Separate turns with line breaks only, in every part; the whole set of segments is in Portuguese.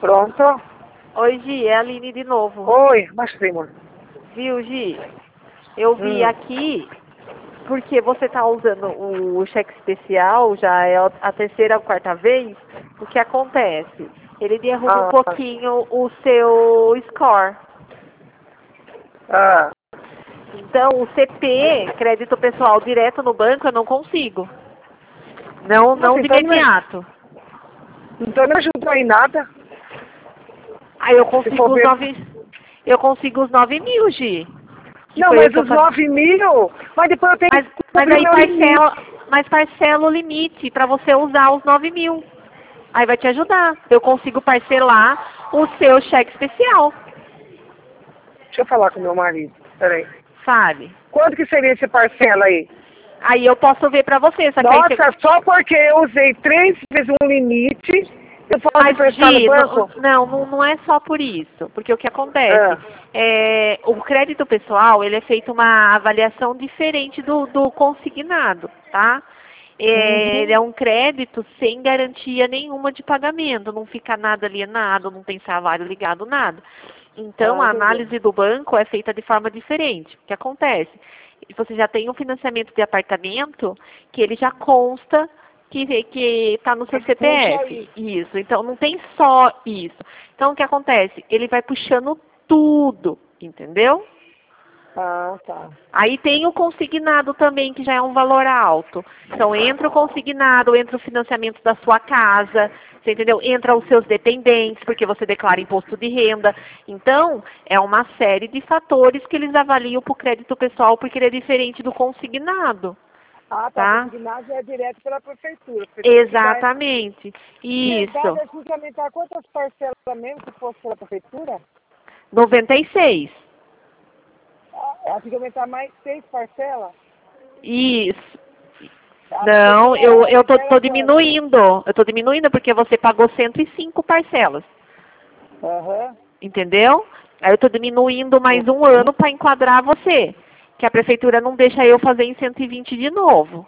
Pronto.
Oi, Gi, é a Aline de novo.
Oi, baixa aí, amor.
Viu, Gi? Eu vi aqui, porque você tá usando o cheque especial, já é a terceira ou quarta vez, o que acontece? Ele derruba um pouquinho o seu score.
Ah,
Então, o CP, crédito pessoal direto no banco, eu não consigo. Não
nossa,
de
então
imediato.
não me ajudou em nada.
Aí eu
Se
consigo
for
os
ver...
9.000, Gi. Que
Não,
foi o
mas
que eu
os
falei.
9.000, mas depois eu tenho
Mas,
que
mas
cobrir o
aí
meu limite.
parcela o limite para você usar os 9.000. Aí vai te ajudar. Eu consigo parcelar o seu cheque especial.
Deixa eu falar com meu marido, peraí.
Sabe?
Quanto que seria esse parcela aí?
Aí eu posso ver para você. Só que aí você...
Nossa, só porque eu usei 3 vezes um limite, eu posso
Mas,
emprestar no
Gi,
banco?
não é só por isso. Porque o que acontece?
Ah,
O crédito pessoal, ele é feito uma avaliação diferente do consignado, tá? Ele é um crédito sem garantia nenhuma de pagamento. Não fica nada alienado, não tem salário ligado, nada. Então, a
entendi.
análise do banco é feita de forma diferente. O que acontece? Você já tem um financiamento de apartamento que ele já consta que está no seu
Mas puxa
CPF.
aí.
Isso. Então, não tem só isso. Então, o que acontece? Ele vai puxando tudo, entendeu?
Ah, tá.
Aí tem o consignado também, que já é um valor alto. Então, entra o consignado, entra o financiamento da sua casa, você entendeu? Entra os seus dependentes, porque você declara imposto de renda. Então, é uma série de fatores que eles avaliam para o crédito pessoal, porque ele é diferente do consignado,
Ah, tá.
tá?
Consignado é direto pela prefeitura. A prefeitura que dá.
Exatamente.
Verdade,
Isso.
é que aumentar quantas parcelas mesmo se fosse pela prefeitura?
96.
Ela tem que aumentar mais 6 parcelas?
Isso.
A
Não,
prefeitura ela
eu tô
libera quanto?
diminuindo. Eu tô diminuindo porque você pagou 105 parcelas.
Aham.
Entendeu? Aí eu estou diminuindo mais um ano para enquadrar você. Que a prefeitura não deixa eu fazer em 120 de novo.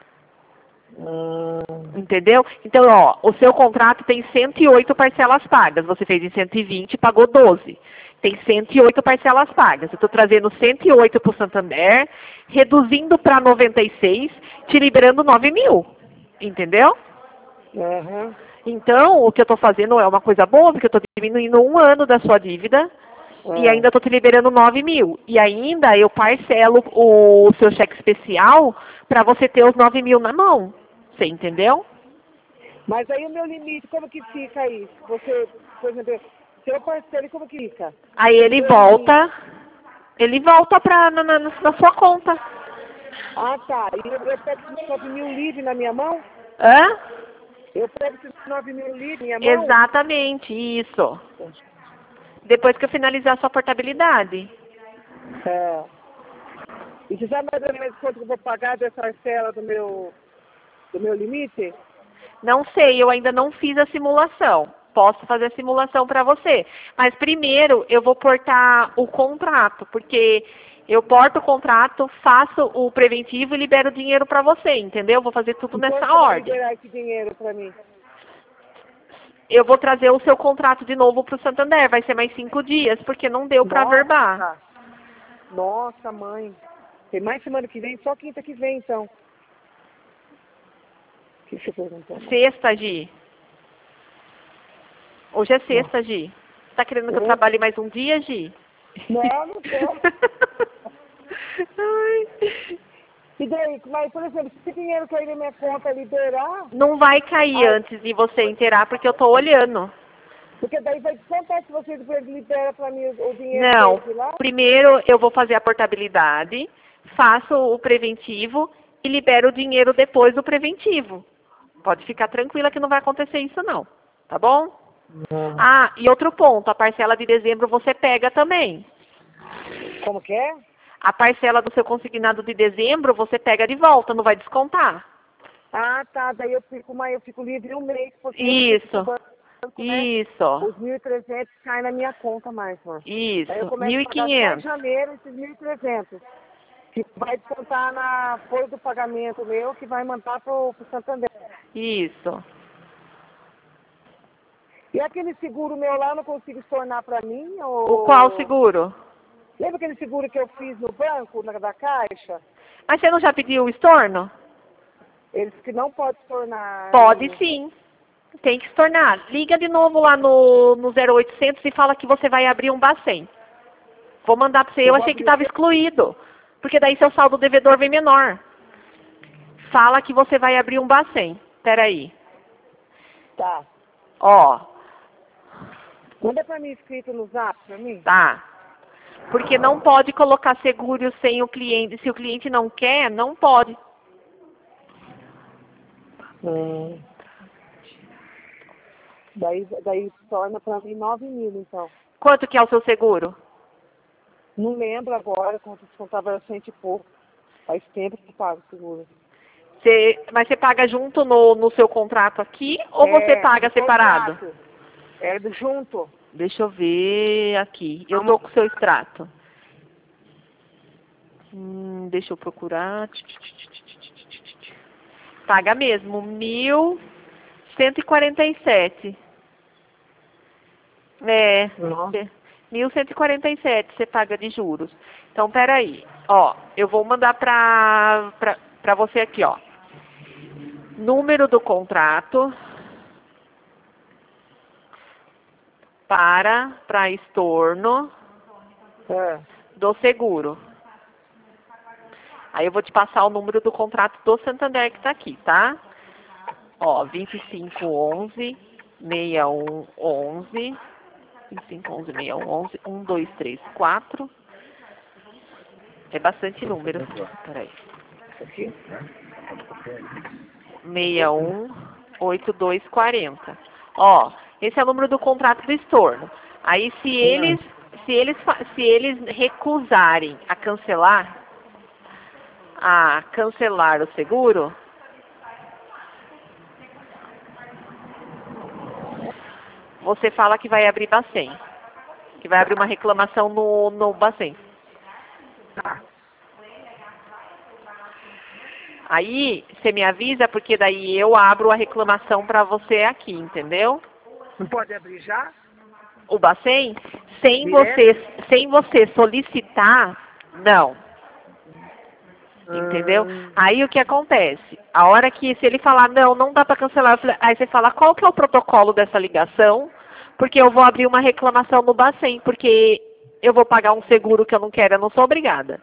Entendeu? Então, ó, o seu contrato tem 108 parcelas pagas. Você fez em 120 e pagou 12. Tem 108 parcelas pagas. Eu estou trazendo 108 para o Santander, reduzindo para 96, te liberando 9.000. Entendeu?
Aham.
Então, o que eu estou fazendo é uma coisa boa, porque eu estou diminuindo um ano da sua dívida e
Ah.
ainda estou te liberando 9.000. E ainda eu parcelo o seu cheque especial para você ter os 9.000 na mão. Você entendeu?
Mas aí o meu limite, como que fica aí? Você, por exemplo, se eu parcelo, como que fica?
Aí
O
ele
meu limite.
volta na sua conta.
Ah, tá. E eu pego esses 9.000 livres na minha mão?
Hã?
Eu pego esses 9.000 livres na minha mão?
Exatamente, isso. Depois que eu finalizar a sua portabilidade.
É. E você sabe mais ou menos quanto que eu vou pagar dessa parcela do meu limite?
Não sei, eu ainda não fiz a simulação. Posso fazer a simulação para você. Mas primeiro eu vou portar o contrato, porque eu porto o contrato, faço o preventivo e libero o dinheiro para você, entendeu? Vou fazer tudo
E
nessa
quando você vai
ordem.
liberar esse dinheiro para mim?
Eu vou trazer o seu contrato de novo para o Santander. Vai ser mais 5 dias, porque não deu para verbar.
Nossa! Nossa, mãe. Tem mais semana que vem? Só quinta que vem, então. O que você perguntou, mãe?
Sexta, Gi. Hoje é sexta, Gi. Você tá querendo que eu
Eu?
trabalhe mais um dia, Gi?
Não, não tô.
Ai.
E daí, mas, por exemplo, se esse dinheiro cair na minha conta liberar,
Não vai cair
aí,
antes de você inteirar, porque eu tô olhando.
porque daí vai descontar se você depois libera para mim o dinheiro
Não.
desde lá.
Primeiro eu vou fazer a portabilidade, faço o preventivo e libero o dinheiro depois do preventivo. Pode ficar tranquila que não vai acontecer isso não. Tá bom? Ah, e outro ponto, a parcela de dezembro você pega também.
Como que é?
A parcela do seu consignado de dezembro você pega de volta, não vai descontar.
Ah, tá. Daí eu fico livre um mês, porque eu não fico com o
Isso.
banco, né?
Isso.
Os 1.300 caem na minha conta mais, mano. Daí eu
Isso.
começo a pagar só em
1.500.
janeiro esses 1.300. Que vai descontar na folha do pagamento meu, que vai mandar pro Santander.
Isso.
E aquele seguro meu lá, eu não consigo estornar pra mim?
O qual seguro?
Lembra aquele seguro que eu fiz no banco, da Caixa?
Mas você não já pediu o estorno?
Eles que não pode estornar.
Pode sim. Tem que estornar. Liga de novo lá no 0800 e fala que você vai abrir um Bacen. Vou mandar pra você. Eu achei que estava excluído. Porque daí seu saldo devedor vem menor. Fala que você vai abrir um Bacen. Peraí.
Tá.
Ó.
Manda pra mim escrito no zap, pra mim.
Tá. Porque não pode colocar seguro sem o cliente. Se o cliente não quer, não pode.
Daí torna pra mim 9 mil, então.
Quanto que é o seu seguro?
Não lembro agora quanto descontava, 100 e pouco. Faz tempo que pago o seguro.
Mas você paga junto no seu contrato aqui ou você paga separado?
Contrato. É junto.
Deixa eu ver aqui. Eu tô com o seu extrato. Deixa eu procurar. Paga mesmo, 1.147. É,
Nossa.
1.147 você paga de juros. Então, peraí. Ó, eu vou mandar pra você aqui, ó. Número do contrato para estorno do seguro. Aí eu vou te passar o número do contrato do Santander que tá aqui, tá? Ó, 2511 6111 2511 6111 1234. É bastante número. Peraí. 618240. Ó, esse é o número do contrato do estorno. Aí se eles recusarem a cancelar o seguro, você fala que vai abrir Bacen. Que vai abrir uma reclamação no Bacen. Aí, você me avisa, porque daí eu abro a reclamação para você aqui, entendeu?
Não pode abrir já?
O Bacen, sem você solicitar, não. Entendeu? Aí o que acontece? A hora que, se ele falar, não dá para cancelar, aí você fala, qual que é o protocolo dessa ligação? Porque eu vou abrir uma reclamação no Bacen, porque eu vou pagar um seguro que eu não quero, eu não sou obrigada.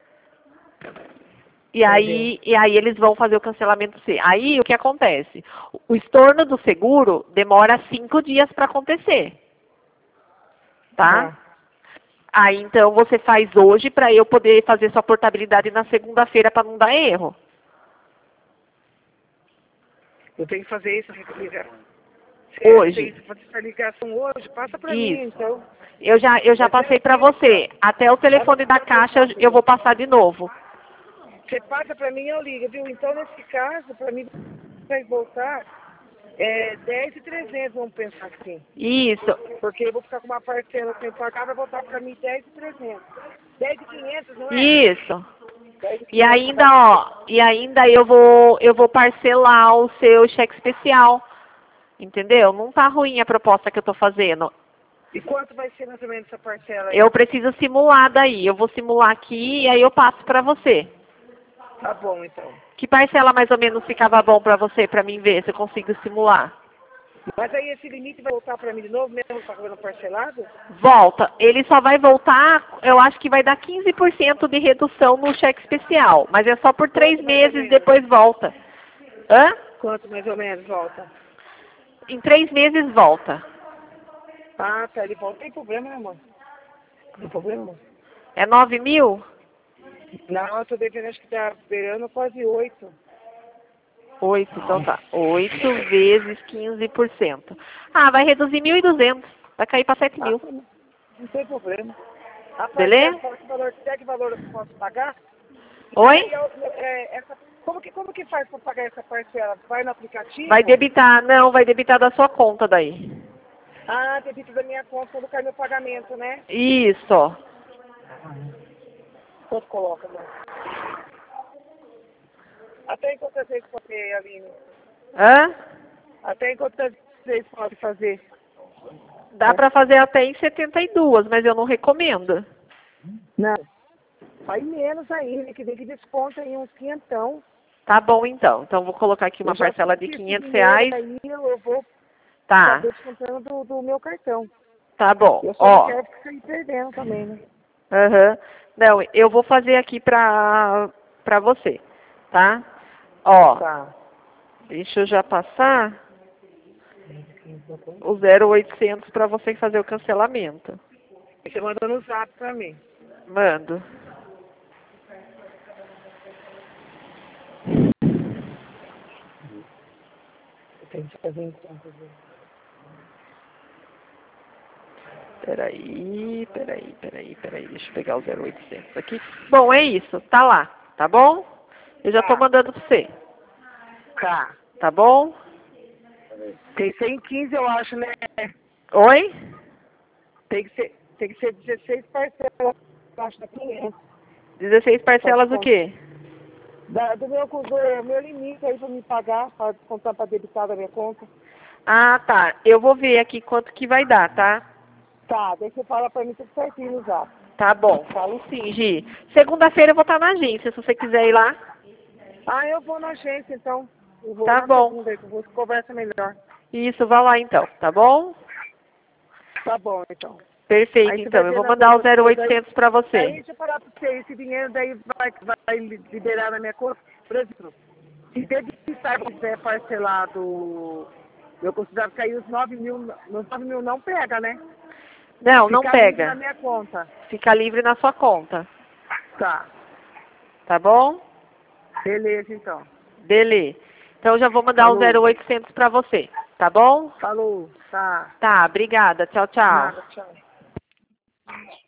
E aí eles vão fazer o cancelamento C. Aí o que acontece? O estorno do seguro demora 5 dias para acontecer. Tá? Aí então você faz hoje para eu poder fazer sua portabilidade na segunda-feira para não dar erro.
Eu tenho que fazer isso.
Hoje.
Fazer essa ligação hoje? Passa para mim, então.
Eu já passei para você. Até o telefone da Caixa eu vou passar de novo.
Você passa para mim, eu ligo, viu? Então, nesse caso, para mim, vai voltar 10.300, vamos pensar assim.
Isso.
Porque eu vou ficar com uma parcela sem pagar, vai voltar para mim 10.300. 10.500, não é?
Isso. E ainda eu vou parcelar o seu cheque especial. Entendeu? Não tá ruim a proposta que eu tô fazendo.
E quanto vai ser mais ou menos essa parcela aí?
Eu preciso simular daí. Eu vou simular aqui e aí eu passo pra você.
Tá bom, então.
Que parcela mais ou menos ficava bom pra você, pra mim ver se eu consigo simular?
Mas aí esse limite vai voltar pra mim de novo, mesmo pagando parcelado?
Volta. Ele só vai voltar, eu acho que vai dar 15% de redução no cheque especial. Mas é só por 3 meses, depois volta. Hã?
Quanto mais ou menos volta?
Em 3 meses volta.
Ah, tá. Ele volta. Tem problema, né, amor? Tem problema, amor?
É 9 mil?
Não, eu tô devendo, acho que tá beirando quase 8.
8, então tá. 8 vezes 15%. Ah, vai reduzir 1.200. Vai cair para 7 mil.
Não tem problema.
Beleza?
Que valor eu posso pagar?
Oi?
Como que faz para pagar essa parcela? Vai no aplicativo?
Vai debitar, não, vai debitar da sua conta daí.
Ah, debita da minha conta quando cai meu pagamento, né?
Isso.
Quanto coloca, amor? Até em quantas vezes pode ter, Aline?
Hã?
Até em quantas vezes pode fazer?
Dá para fazer até em 72, mas eu não recomendo.
Não. Faz menos ainda, que vem que desconta aí uns quinhentão.
Tá bom, então. Então, vou colocar aqui uma
Eu já
parcela de
fiz esse
R$500.
dinheiro aí, eu vou
Tá,
descontando do meu cartão.
tá bom.
Eu só não
Ó,
quero sair perdendo também, né?
aham. Não, eu vou fazer aqui pra você, tá? Ó,
Tá.
deixa eu já passar o 0800 para você fazer o cancelamento.
Você mandou no zap pra mim.
Mando.
Eu tenho que fazer em conta.
Peraí. Deixa eu pegar o 0800 aqui. Bom, é isso. Tá lá, tá bom? Eu já tô
Tá.
mandando pra você,
Tá.
tá bom?
Tem 115, eu acho, né?
Oi?
Tem que ser 16 parcelas, eu acho, da 500.
16 parcelas do quê?
Do meu limite aí pra me pagar, pra descontar pra debitar da minha conta.
Ah, tá. Eu vou ver aqui quanto que vai dar, tá?
Tá, daí você fala pra mim tudo certinho no zap.
Tá bom, falo sim, Gi. Segunda-feira eu vou estar na agência, se você quiser ir lá.
Ah, eu vou na agência, então. Eu vou
Tá
na
bom.
segunda aí, que você conversa melhor.
Isso, vá lá então, tá bom?
Tá bom, então.
Perfeito,
Aí você
então.
vai
Eu
ver
vou
nas
mandar o
outras coisas aí.
0800 pra
Aí
você.
deixa eu falar pra você, esse dinheiro daí vai liberar na minha conta. Por exemplo, se debitar quiser parcelado, eu considero que aí os 9 mil, nos 9 mil não pega, né?
Não, não
Fica livre na
pega.
minha conta.
Fica livre na sua conta,
Tá.
tá bom?
Beleza, então.
Beleza. Então eu já vou mandar o
Falou.
0800 pra você, tá bom?
Falou. Tá.
Tá, obrigada. Tchau, tchau.
Nada, tchau.